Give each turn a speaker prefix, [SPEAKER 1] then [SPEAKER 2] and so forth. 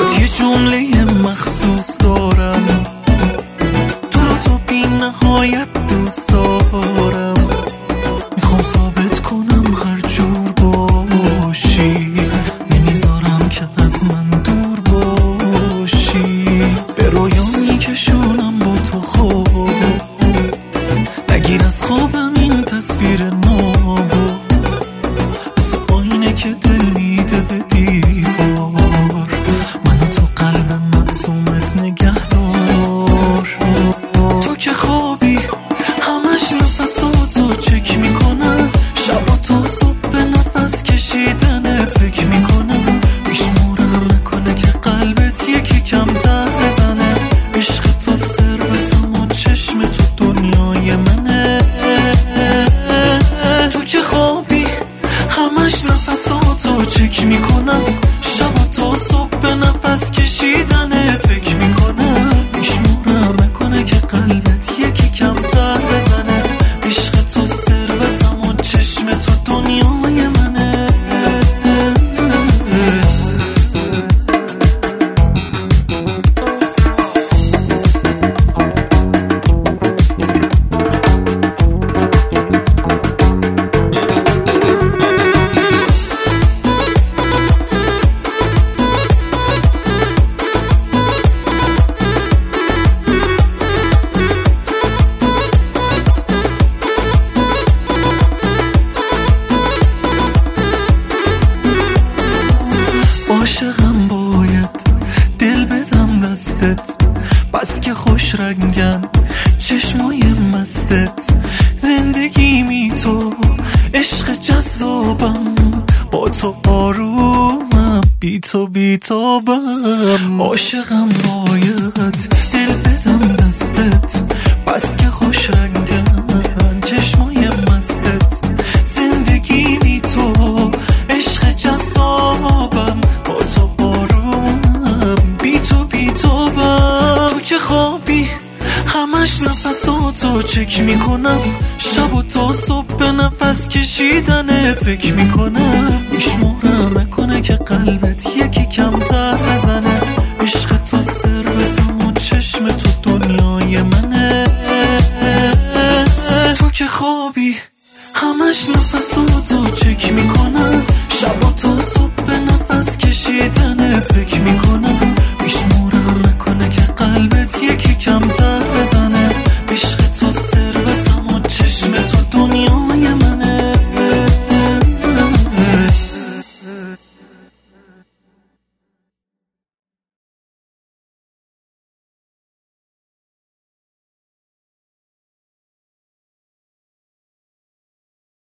[SPEAKER 1] برات یه جمله مخصوص دارم، تو رو تا بی نهایت دوست دارم. میخوام ثابت کنم هر جور باشی، نمیذارم که از من دور باشی. به رویا میکشونم با تو خواب، نگیر از خوابم این تصویر نابو، مثل آینه که دل میده به دیوار. منو تو قلب معصومت نگه دار. تو که خوابی همش نفساتو چک میکنم، شبا تا صبح به نفس کشیدنت فکر میکنم. میشمورم نکنه که قلبت یکی کمتر بزنه. عشق تو ثروتم و چشم تو دنیای منه. تو که خوابی همش نفساتو چک میکنم، شبا تا صبح به نفس کشیدنت فکر میکنم. میشمورم نکنه که قلبت یکی کمتر بزنه. عشق تو ثروتم و چشم تو دنیای منه. عاشقم باید دل بدم دستت، بس که خوش رنگن چشمای مستت. زندگیمی تو عشق جذابم، با تو آرومم بی تو بیتابم. عاشقم باید دل بدم دستت، بس که خوش رنگن چشمای مستت. زندگیمی تو عشق جذابم، با تو آرومم بی تو بیتابم. تو که خوابی همش نفساتو چک میکنم، شب و تا صبح به نفس کشیدنت فکر میکنم. میشمورم نکنه که قلبت یکی کمتر بزنه. عشق تو ثروتم و چشم تو دنیای منه. تو که خوابی همش نفساتو چک میکنم،